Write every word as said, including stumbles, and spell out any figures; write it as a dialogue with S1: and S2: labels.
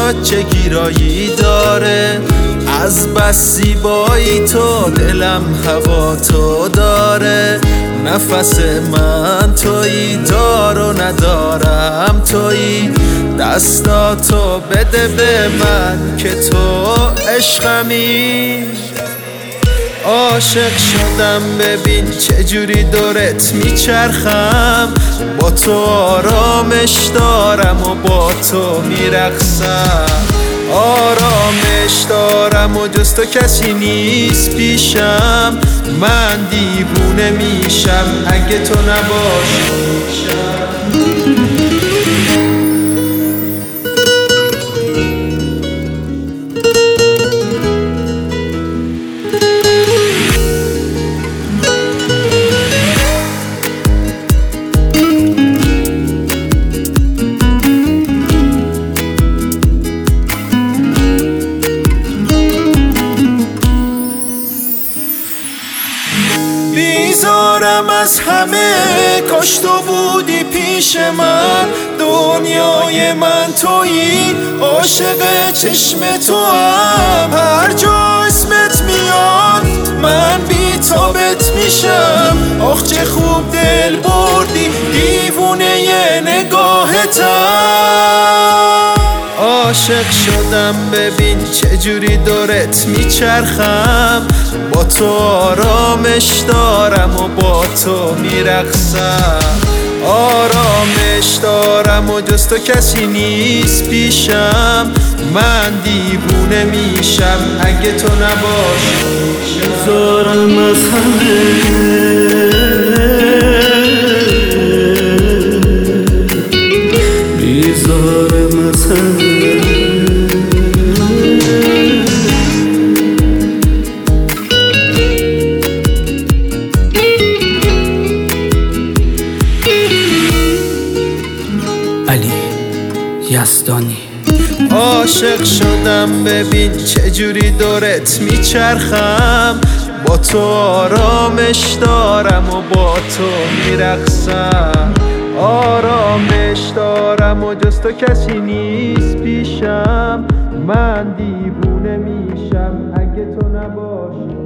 S1: چشمات چه گیرایی داره، از بس زیبایی تو دلم هوا تو داره. نفس من تویی، دار و ندارم تویی، دستاتو بده به من که تو عشقمی. عاشق شدم ببین چجوری دورت میچرخم، با تو آرامش دارم و با تو میرقصم. آرامش دارم و جز تو کسی نیست پیشم، من دیوونه میشم اگه تو نباشی. بیزارم از همه، کاش تو بودی پیش من. دنیای من تویی، عاشق چشم تو هم، هر جا اسمت میاد من بی تابت میشم. آخ چه خوب دل بردی، دیوونه ی نگاهتم. عاشق شدم ببین چجوری دورت میچرخم، با تو آرامش دارم و با تو میرقصم. آرامش دارم و جز تو کسی نیست پیشم، من دیوونه میشم اگه تو نباشی.
S2: بیزارم از همه، بیزارم از همه. علی یزدانی.
S1: عاشق شدم ببین چجوری دورت میچرخم، با تو آرامش دارم و با تو میرقصم. آرامش دارم و جز تو کسی نیست پیشم، من دیوونه میشم اگه تو نباشی.